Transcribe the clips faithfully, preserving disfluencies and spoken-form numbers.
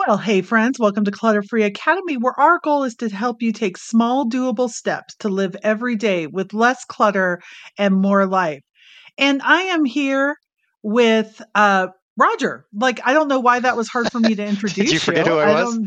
Well, hey, friends, welcome to Clutter Free Academy, where our goal is to help you take small, doable steps to live every day with less clutter and more life. And I am here with uh, Roger. Like, I don't know why that was hard for me to Did you introduce forget you. who I I was? don't,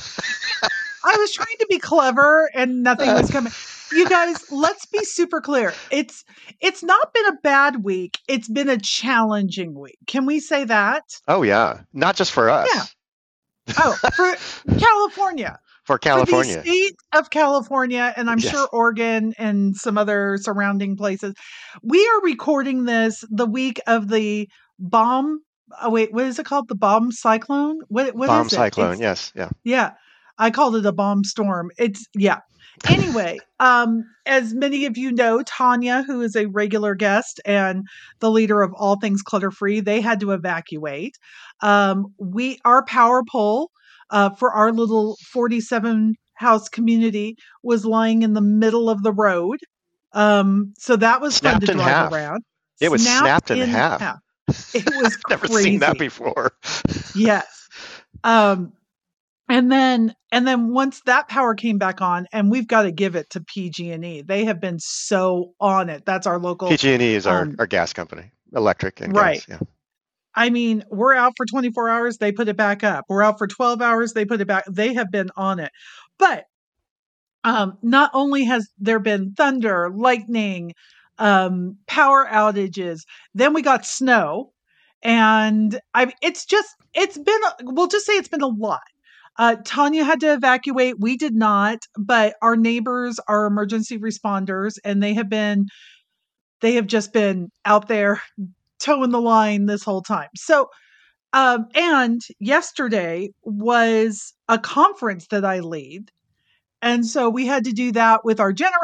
I was trying to be clever and nothing was coming. You guys, let's be super clear. It's it's not been a bad week. It's been a challenging week. Can we say that? Oh, yeah. Not just for Yeah. us, Oh, for California. for For the California. state of California, and I'm sure Yes. Oregon and some other surrounding places. We are recording this the week of the bomb. Oh, wait, what is it called? The bomb cyclone? What what Bomb is it? cyclone. It's Yes. Yeah. yeah. I called it a bomb storm. It's yeah. Anyway, um, as many of you know, Tanya, who is a regular guest and the leader of All Things Clutter Free, they had to evacuate. Um, we our power pole uh, for our little forty-seven house community was lying in the middle of the road. Um, so that was fun to Snapped in drive half. around. It was Snapped snapped in in half. half. It was Never seen that crazy. before. Yes. Um, and then and then once that power came back on, and we've got to give it to P G and E. They have been so on it. That's our local P G and E is our, um our gas company, electric and right. gas. Yeah. I mean, we're out for twenty-four hours, they put it back up. We're out for twelve hours, they put it back. They have been on it. But um not only has there been thunder, lightning, um power outages, then we got snow. And I it's just it's been a- we'll just say it's been a lot. Uh, Tanya had to evacuate. We did not, but our neighbors are emergency responders, and they have been they have just been out there towing the line this whole time. So, um, and yesterday was a conference that I lead, and so we had to do that with our gener.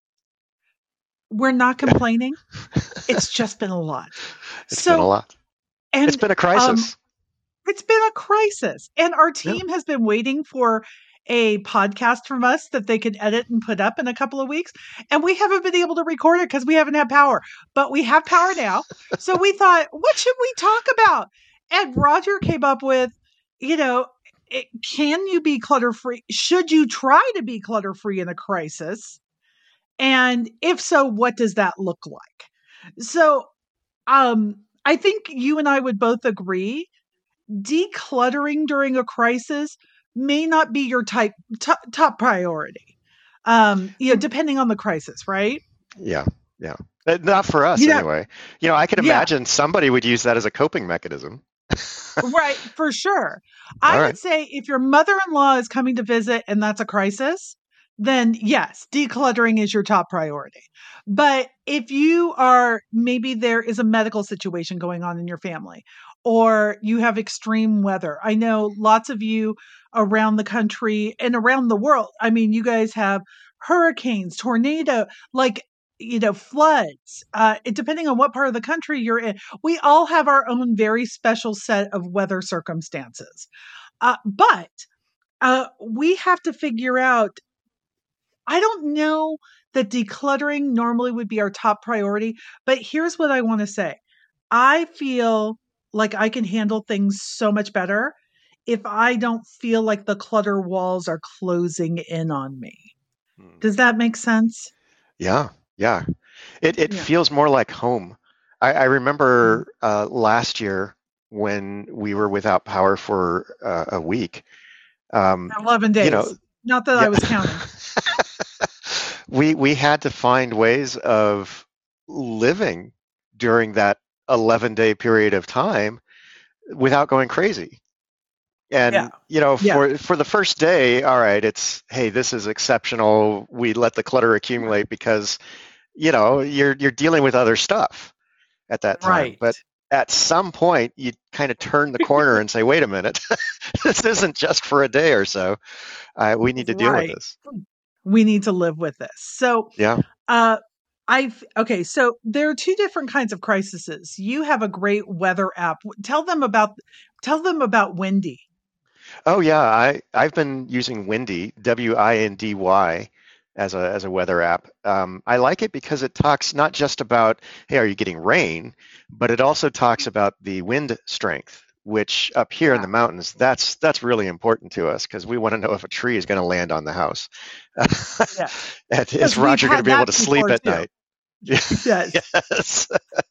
We're not complaining. It's just been a lot. It's been a So, lot. It's and been a um, crisis. it's been a crisis. And our Yeah. team has been waiting for a podcast from us that they could edit and put up in a couple of weeks. And we haven't been able to record it because we haven't had power. But we have power now. So we thought, what should we talk about? And Roger came up with, you know, it, can you be clutter free? Should you try to be clutter free in a crisis? And if so, what does that look like? So um, I think you and I would both agree decluttering during a crisis may not be your type, top, top priority. Um, you know, depending on the crisis, right? Yeah. Yeah. Uh, Not for us, Yeah, anyway. You know, I could yeah, imagine somebody would use that as a coping mechanism. right, for sure. All I right. would say if your mother-in-law is coming to visit and that's a crisis, then yes, decluttering is your top priority. But if you are, maybe there is a medical situation going on in your family, or you have extreme weather. I know lots of you around the country and around the world. I mean, you guys have hurricanes, tornado, like, you know, floods, uh, it, depending on what part of the country you're in. We all have our own very special set of weather circumstances. Uh, but uh, we have to figure out, I don't know that decluttering normally would be our top priority, but here's what I want to say. I feel like I can handle things so much better if I don't feel like the clutter walls are closing in on me. Hmm. Does that make sense? Yeah. Yeah. It it Yeah. feels more like home. I, I Mhm. remember uh, last year when we were without power for uh, a week. Um, eleven you know, days. Not that I yeah, was counting. we we had to find ways of living during that eleven day period of time without going crazy. Yeah. And you know, Yeah. for for the first day, all right, it's hey, this is exceptional. We let the clutter accumulate because you know you're you're dealing with other stuff at that time. Right. But at some point, you kind of turn the corner and say, wait a minute, this isn't just for a day or so. Uh, we need to deal with Right. this. We need to live with this. So, Yeah. uh, I've okay. So there are two different kinds of crises. You have a great weather app. Tell them about. Tell them about Windy. Oh yeah, I I've been using Windy, W I N D Y, as a as a weather app. Um, I like it because it talks not just about hey, are you getting rain, but it also talks about the wind strength. which up here in Yeah. the mountains, that's that's really important to us because we want to know if a tree is going to land on the house. Yes. And is Because we've Roger going to had be able that to sleep before at too. night? Yes. Yes.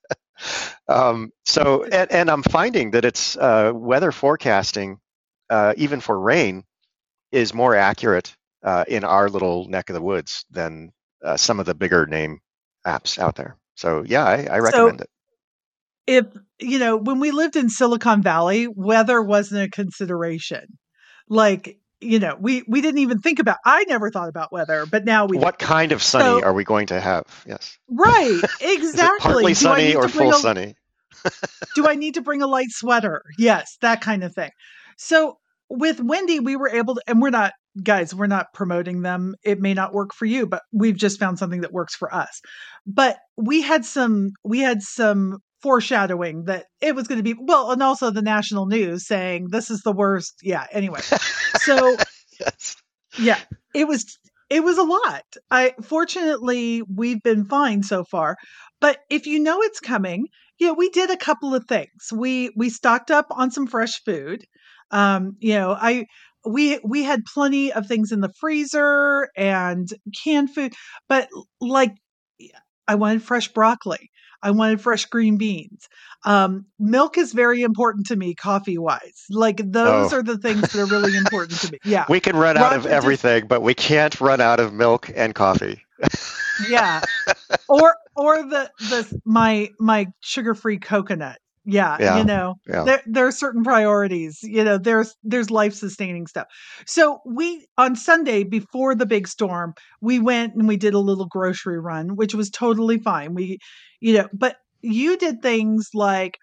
Um, so, and, and I'm finding that it's uh, weather forecasting, uh, even for rain, is more accurate uh, in our little neck of the woods than uh, some of the bigger name apps out there. So, yeah, I, I So recommend it. if, you know, when we lived in Silicon Valley, weather wasn't a consideration. Like, you know, we we didn't even think about, I never thought about weather, but now we do. What kind of sunny So, are we going to have? Yes. right, Is it exactly. partly Do I sunny need or to bring full a sunny? do I need to bring a light sweater? Yes, that kind of thing. So with Wendy, we were able to, and we're not, guys, we're not promoting them. It may not work for you, but we've just found something that works for us. But we had some, we had some foreshadowing that it was going to be, well, and also the national news saying this is the worst. Yeah. Anyway. So Yes. yeah, it was it was a lot. I fortunately we've been fine so far, but if you know it's coming, you know, we did a couple of things. We we stocked up on some fresh food. Um, you know, I we we had plenty of things in the freezer and canned food, but like I wanted fresh broccoli. I wanted fresh green beans. Um, milk is very important to me, coffee wise. Like those Oh, are the things that are really important to me. Yeah. we can run out of Roger just, everything, but we can't run out of milk and coffee. yeah. Or or the the my my sugar-free coconut. Yeah, you Yeah, know, yeah. there there are certain priorities. You know, there's there's life-sustaining stuff. So we on Sunday before the big storm, we went and we did a little grocery run, which was totally fine. We, you know, but you did things like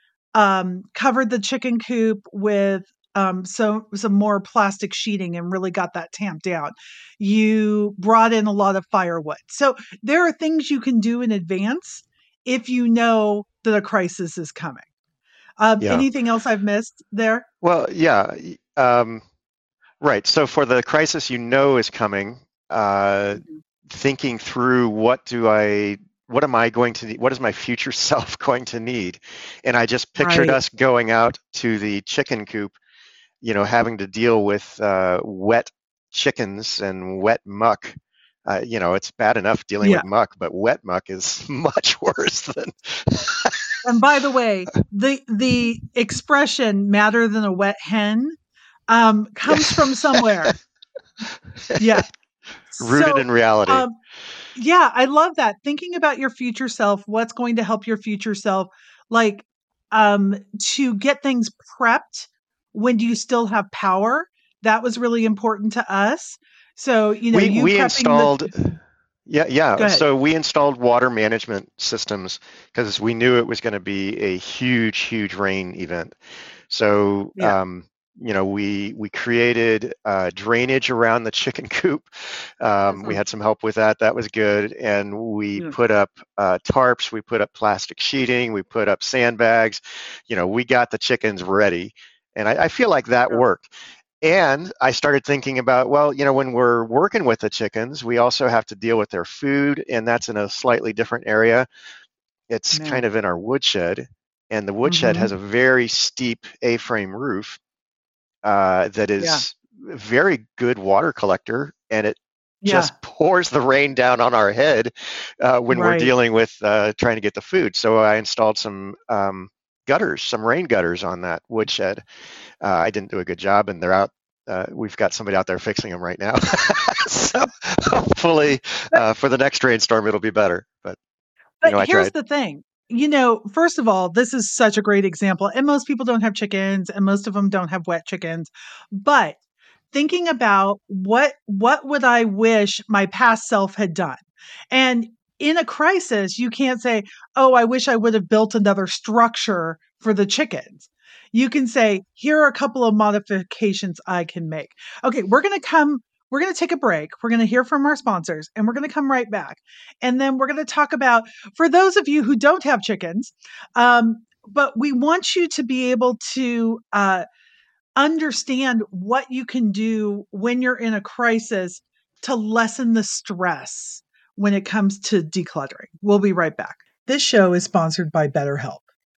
um, covered the chicken coop with um, so some more plastic sheeting and really got that tamped down. You brought in a lot of firewood. So there are things you can do in advance if you know that a crisis is coming. Um, Yeah. anything else I've missed there? Well, yeah. y- Um, right. So for the crisis you know is coming, uh, Mhm. thinking through what do I, what am I going to need? What is my future self going to need? And I just pictured Right. us going out to the chicken coop, you know, having to deal with uh, wet chickens and wet muck. Uh, you know, it's bad enough dealing Yeah. with muck, but wet muck is much worse than. And by the way, the the expression "madder than a wet hen" um, comes from somewhere. Yeah. Rooted So in reality. um, yeah, I love that. Thinking about your future self, what's going to help your future self, like um, to get things prepped when you still have power. That was really important to us. So, you know, We you we prepping the, installed Yeah, go yeah. ahead. So we installed water management systems because we knew it was going to be a huge, huge rain event. So, Yeah. um, you know, we we created uh, drainage around the chicken coop. Um, we Mhm. had some help with that. That was good. And we Yeah. put up uh, tarps. We put up plastic sheeting. We put up sandbags. You know, we got the chickens ready. And I, I feel like that Yeah. worked. And I started thinking about, well, you know, when we're working with the chickens, we also have to deal with their food, and that's in a slightly different area. It's Yeah. kind of in our woodshed, and the woodshed has Hmm. a very steep A-frame roof uh, that Yeah. is a very good water collector, and it Yeah. just pours the rain down on our head uh, when we're Right. dealing with uh, trying to get the food. So I installed some um, gutters, some rain gutters on that woodshed. Uh, I didn't do a good job, and they're out. Uh, we've got somebody out there fixing them right now. So hopefully, But uh, for the next rainstorm, it'll be better. But you but know, I here's tried. the thing. You know, first of all, this is such a great example. And most people don't have chickens, and most of them don't have wet chickens. But thinking about what what would I wish my past self had done? And in a crisis, you can't say, "Oh, I wish I would have built another structure for the chickens." You can say, "Here are a couple of modifications I can make." Okay, we're going to come we're going to take a break. We're going to hear from our sponsors and we're going to come right back. And then we're going to talk about, for those of you who don't have chickens, um, but we want you to be able to uh, understand what you can do when you're in a crisis to lessen the stress when it comes to decluttering. We'll be right back. This show is sponsored by BetterHelp.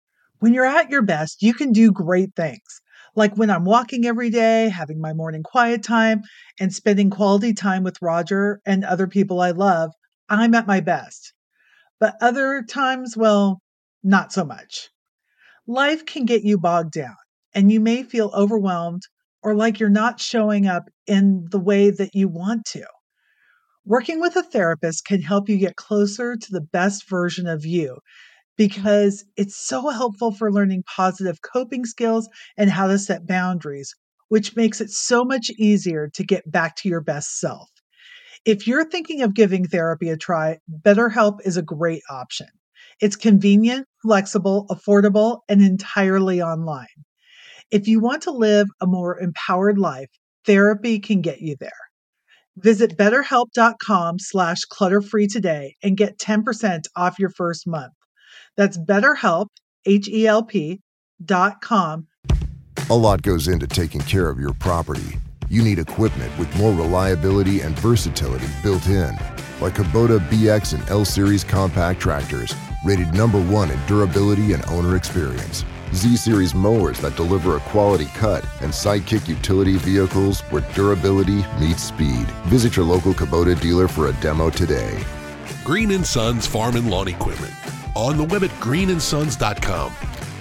When you're at your best, you can do great things. Like when I'm walking every day, having my morning quiet time, and spending quality time with Roger and other people I love, I'm at my best. But other times, well, not so much. Life can get you bogged down, and you may feel overwhelmed or like you're not showing up in the way that you want to. Working with a therapist can help you get closer to the best version of you because it's so helpful for learning positive coping skills and how to set boundaries, which makes it so much easier to get back to your best self. If you're thinking of giving therapy a try, BetterHelp is a great option. It's convenient, flexible, affordable, and entirely online. If you want to live a more empowered life, therapy can get you there. Visit betterhelp.com slash clutterfree today and get ten percent off your first month. That's BetterHelp, H E L P, dot com. A lot goes into taking care of your property. You need equipment with more reliability and versatility built in, like Kubota B X and L-Series compact tractors, rated number one in durability and owner experience. Z-Series mowers that deliver a quality cut, and Sidekick utility vehicles where durability meets speed. Visit your local Kubota dealer for a demo today. Green and Sons Farm and Lawn Equipment. On the web at green and sons dot com.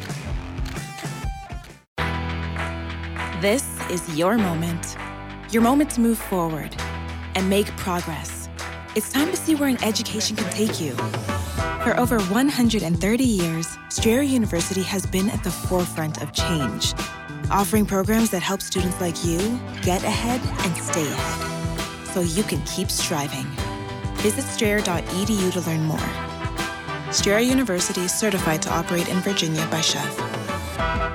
This is your moment. Your moment to move forward and make progress. It's time to see where an education can take you. For over one hundred thirty years, Strayer University has been at the forefront of change, offering programs that help students like you get ahead and stay ahead, so you can keep striving. Visit strayer dot e d u to learn more. Strayer University is certified to operate in Virginia by C H E F.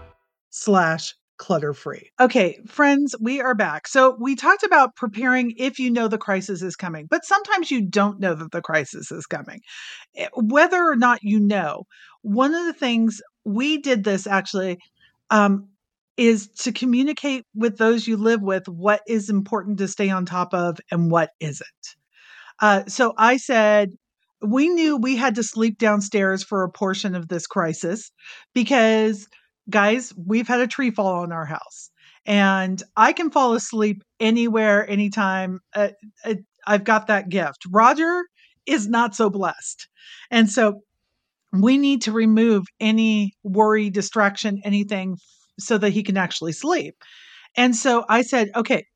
Slash clutter free. Okay, friends, we are back. So we talked about preparing if you know the crisis is coming, but sometimes you don't know that the crisis is coming. Whether or not you know, one of the things we did this actually um, is to communicate with those you live with what is important to stay on top of and what isn't. Uh, so I said, we knew we had to sleep downstairs for a portion of this crisis because, guys, we've had a tree fall on our house and I can fall asleep anywhere, anytime. Uh, uh, I've got that gift. Roger is not so blessed. And so we need to remove any worry, distraction, anything so that he can actually sleep. And so I said, okay,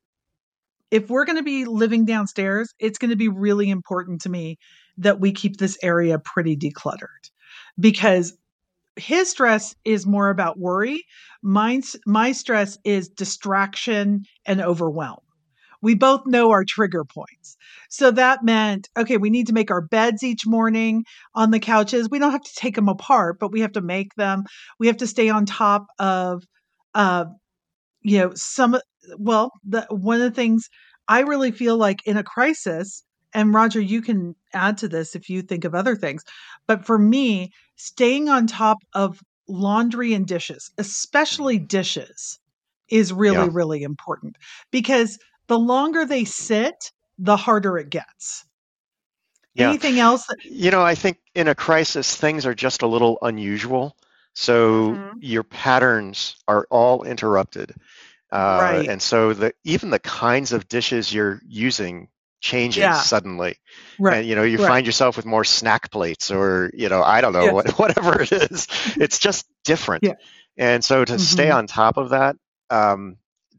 if we're going to be living downstairs, it's going to be really important to me that we keep this area pretty decluttered because his stress is more about worry. Mine's, my stress is distraction and overwhelm. We both know our trigger points. So that meant, okay, we need to make our beds each morning on the couches. We don't have to take them apart, but we have to make them. We have to stay on top of, uh, you know, some, well, the, one of the things I really feel like in a crisis, and Roger, you can add to this if you think of other things, but for me, staying on top of laundry and dishes, especially dishes, is really, Yeah. really important because the longer they sit, the harder it gets. Yeah. Anything else? That- You know, I think in a crisis, things are just a little unusual. So Mhm. your patterns are all interrupted. Uh, Right. and so the even the kinds of dishes you're using changes Yeah. suddenly. Right. And you know, you Right. find yourself with more snack plates or, you know, I don't know, Yes. what, whatever it is. It's just different. Yeah. And so to stay Mhm. on top of that, um,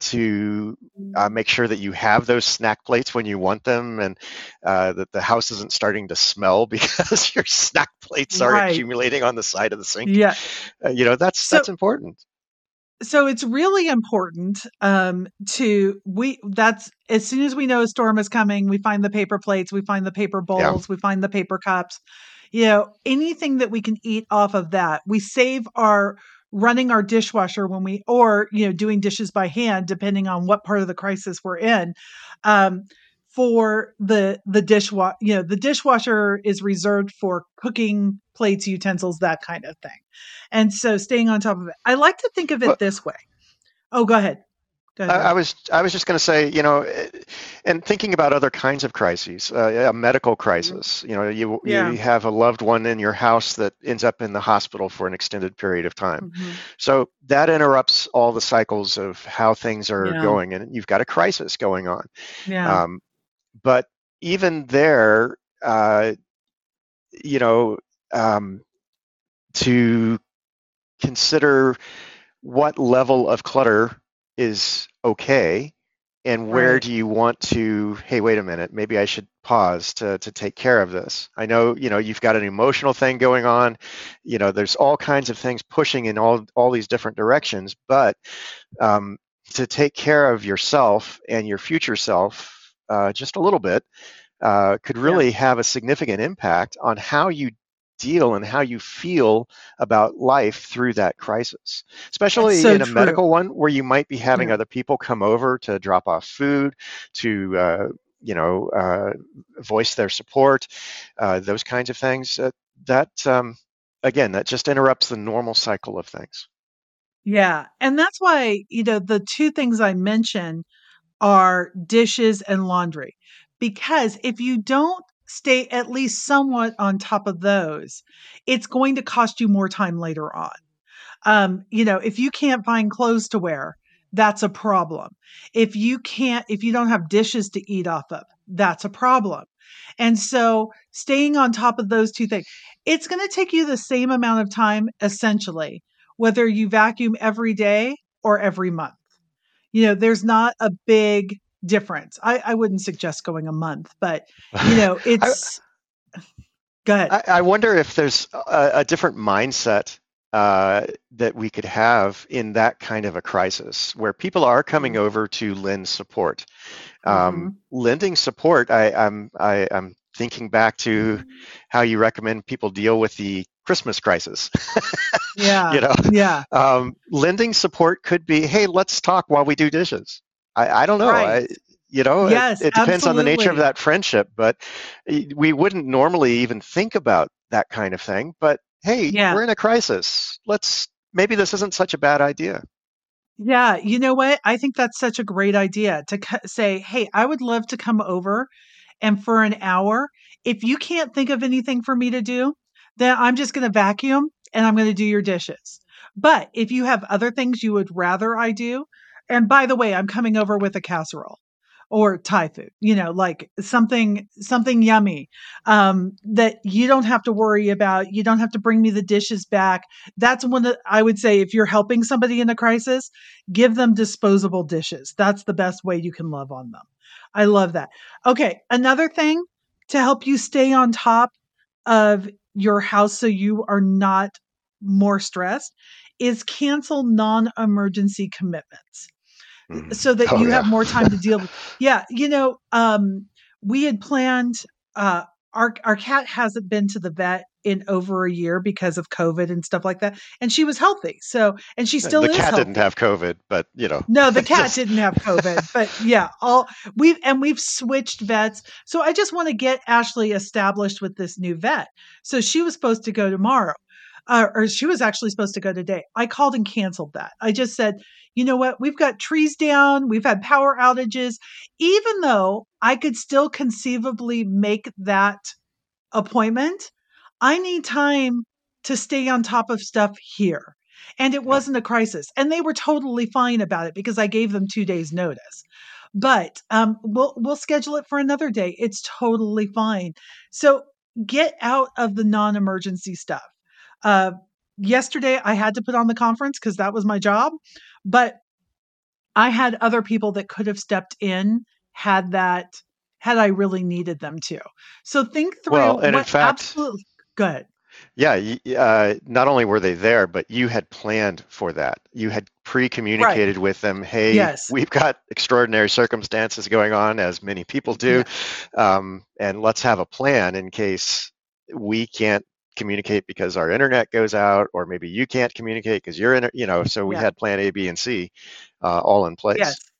to uh, make sure that you have those snack plates when you want them and uh, that the house isn't starting to smell because your snack plates are Right. accumulating on the side of the sink. Yeah. Uh, you know, that's So that's important. So it's really important um, to we that's as soon as we know a storm is coming, we find the paper plates, we find the paper Yeah. bowls, we find the paper cups. You know, anything that we can eat off of that. We save our running our dishwasher when we or you know doing dishes by hand, depending on what part of the crisis we're in. Um, for the the dishwa you know the dishwasher is reserved for cooking plates, utensils, that kind of thing. And so staying on top of it. I like to think of it Well, this way. Oh, go ahead. Go I, ahead. I was I was just going to say, you know, eh, and thinking about other kinds of crises, uh, a medical crisis. You know, you Yeah. you have a loved one in your house that ends up in the hospital for an extended period of time. Mhm. So that interrupts all the cycles of how things are Yeah. going, and you've got a crisis going on. Yeah. Um, but even there, uh, you know, um, to consider what level of clutter is okay and where Right. do you want to, hey, wait a minute, maybe I should pause to to take care of this. I know, you know, you've got an emotional thing going on, you know, there's all kinds of things pushing in all all these different directions, but um, to take care of yourself and your future self uh, just a little bit uh, could Yeah. really have a significant impact on how you deal and how you feel about life through that crisis, That's especially so in a true. medical one where you might be having Yeah. other people come over to drop off food, to uh, you know uh, voice their support, uh, those kinds of things. Uh, that um, again, that just interrupts the normal cycle of things. Yeah. And that's why, you know, the two things I mentioned are dishes and laundry. Because if you don't stay at least somewhat on top of those, it's going to cost you more time later on. Um, you know, if you can't find clothes to wear, that's a problem. If you can't, if you don't have dishes to eat off of, that's a problem. And so staying on top of those two things, it's going to take you the same amount of time, essentially, whether you vacuum every day or every month. You know, there's not a big difference. I, I wouldn't suggest going a month, but you know, I, it's good. I, I wonder if there's a, a different mindset uh, that we could have in that kind of a crisis where people are coming over to lend support. Mm-hmm. Um, lending support, I, I'm I, I'm thinking back to how you recommend people deal with the Christmas crisis. Yeah. you know, Yeah. um, lending support could be, hey, let's talk while we do dishes. I, I don't know. Right. I, you know, it, Yes, it depends on the nature of absolutely. that friendship, but we wouldn't normally even think about that kind of thing. But hey, Yeah. we're in a crisis. Let's maybe this isn't such a bad idea. Yeah. You know what? I think that's such a great idea to c- say, hey, I would love to come over and for an hour, if you can't think of anything for me to do, then I'm just going to vacuum and I'm going to do your dishes. But if you have other things you would rather I do, and by the way, I'm coming over with a casserole or Thai food, you know, like something something yummy um, that you don't have to worry about. You don't have to bring me the dishes back. That's one that I would say if you're helping somebody in a crisis, give them disposable dishes. That's the best way you can love on them. I love that. Okay, another thing to help you stay on top of your house so you are not more stressed is cancel non-emergency commitments Mhm. so that Oh you yeah. have more time to deal with. Yeah, you know, um, we had planned. Uh, our our cat hasn't been to the vet in over a year because of COVID and stuff like that, and she was healthy. So, and she still The is cat didn't healthy. have COVID, but you know, No, the cat just didn't have COVID, but yeah, all we've and we've switched vets. So I just want to get Ashley established with this new vet. So she was supposed to go tomorrow, uh, or she was actually supposed to go today. I called and canceled that. I just said, you know what? We've got trees down. We've had power outages. Even though I could still conceivably make that appointment, I need time to stay on top of stuff here. And it yeah. wasn't a crisis. And they were totally fine about it because I gave them two days notice. But um, we'll we'll schedule it for another day. It's totally fine. So get out of the non-emergency stuff. Uh, yesterday I had to put on the conference because that was my job, but I had other people that could have stepped in had that had I really needed them to. So think through Well, and in what fact, absolutely good. yeah, y- uh, not only were they there, but you had planned for that. You had Right. pre-communicated with them, hey, Yes. we've got extraordinary circumstances going on, as many people do, Yeah. um, and let's have a plan in case we can't communicate because our internet goes out, or maybe you can't communicate because you're in, you know, so we Yeah. had plan A, B, and C uh, all in Yes. place.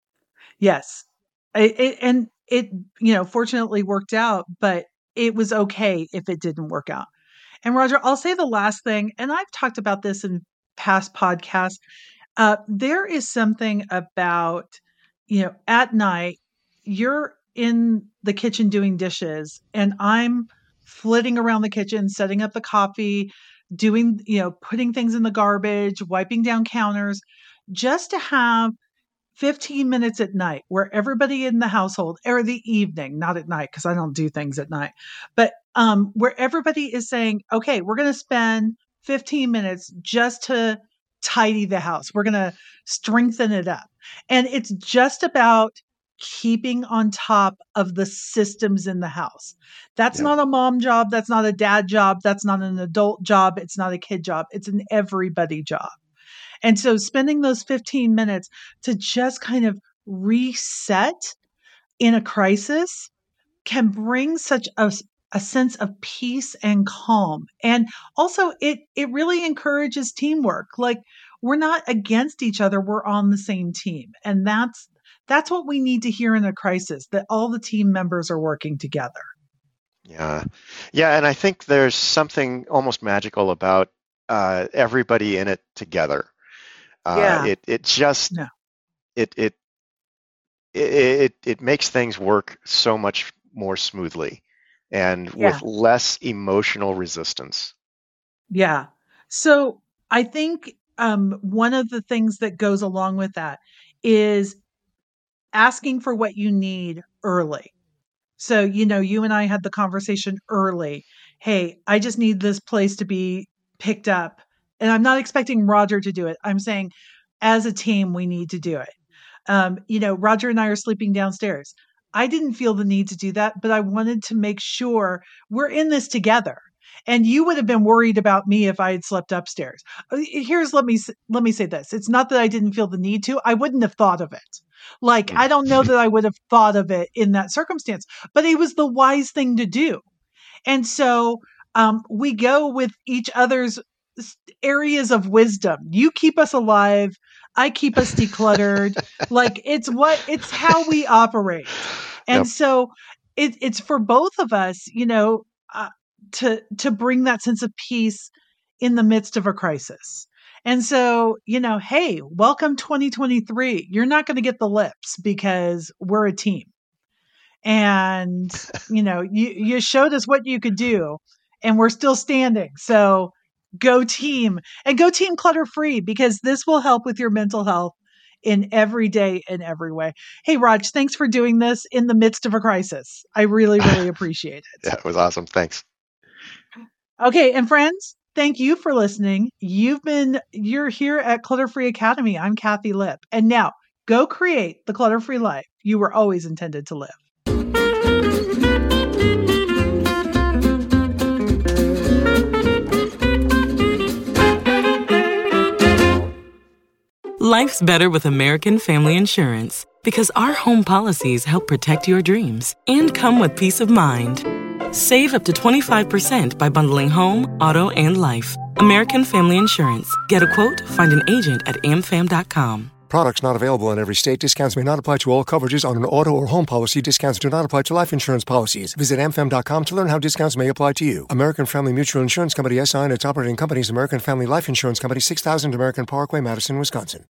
Yes. It, it, and it, you know, fortunately worked out, but it was okay if it didn't work out. And Roger, I'll say the last thing, and I've talked about this in past podcasts. Uh, there is something about, you know, at night, you're in the kitchen doing dishes, and I'm flitting around the kitchen, setting up the coffee, doing, you know, putting things in the garbage, wiping down counters, just to have fifteen minutes at night where everybody in the household, or the evening, not at night, because I don't do things at night, but um, where everybody is saying, okay, we're going to spend fifteen minutes just to tidy the house. We're going to strengthen it up. And it's just about keeping on top of the systems in the house. That's Yeah. not a mom job. That's not a dad job. That's not an adult job. It's not a kid job. It's an everybody job. And so spending those fifteen minutes to just kind of reset in a crisis can bring such a, a sense of peace and calm. And also it it really encourages teamwork. Like, we're not against each other, we're on the same team. And that's that's what we need to hear in a crisis, that all the team members are working together. Yeah. Yeah. And I think there's something almost magical about uh, everybody in it together. Uh, Yeah. It it just No. it, it it it it makes things work so much more smoothly and Yeah. with less emotional resistance. Yeah. So I think um, one of the things that goes along with that is asking for what you need early. So, you know, you and I had the conversation early. Hey, I just need this place to be picked up. And I'm not expecting Roger to do it. I'm saying, as a team, we need to do it. Um, you know, Roger and I are sleeping downstairs. I didn't feel the need to do that, but I wanted to make sure we're in this together. And you would have been worried about me if I had slept upstairs. Uh, Here's let me s- let me say this. It's not that I didn't feel the need to. I wouldn't have thought of it. Like, I don't know that I would have thought of it in that circumstance, but it was the wise thing to do. And so um, we go with each other's s- areas of wisdom. You keep us alive. I keep us decluttered. Like, it's what, it's how we operate. And Yep. so it, it's for both of us, you know, uh, to, to bring that sense of peace in the midst of a crisis. And so, you know, hey, welcome twenty twenty-three. You're not going to get the lips because we're a team. And, you know, you, you showed us what you could do, and we're still standing. So go team, and go team clutter free, because this will help with your mental health in every day, in every way. Hey, Raj, thanks for doing this in the midst of a crisis. I really, really appreciate it. Yeah, it was awesome. Thanks. Okay. And friends, thank you for listening. You've been, you're here at Clutter Free Academy. I'm Kathy Lipp. And now go create the clutter free life you were always intended to live. Life's better with American Family Insurance because our home policies help protect your dreams and come with peace of mind. Save up to twenty-five percent by bundling home, auto, and life. American Family Insurance. Get a quote, find an agent at a m fam dot com. Products not available in every state. Discounts may not apply to all coverages on an auto or home policy. Discounts do not apply to life insurance policies. Visit a m fam dot com to learn how discounts may apply to you. American Family Mutual Insurance Company, S I and its operating companies, American Family Life Insurance Company, six thousand American Parkway, Madison, Wisconsin.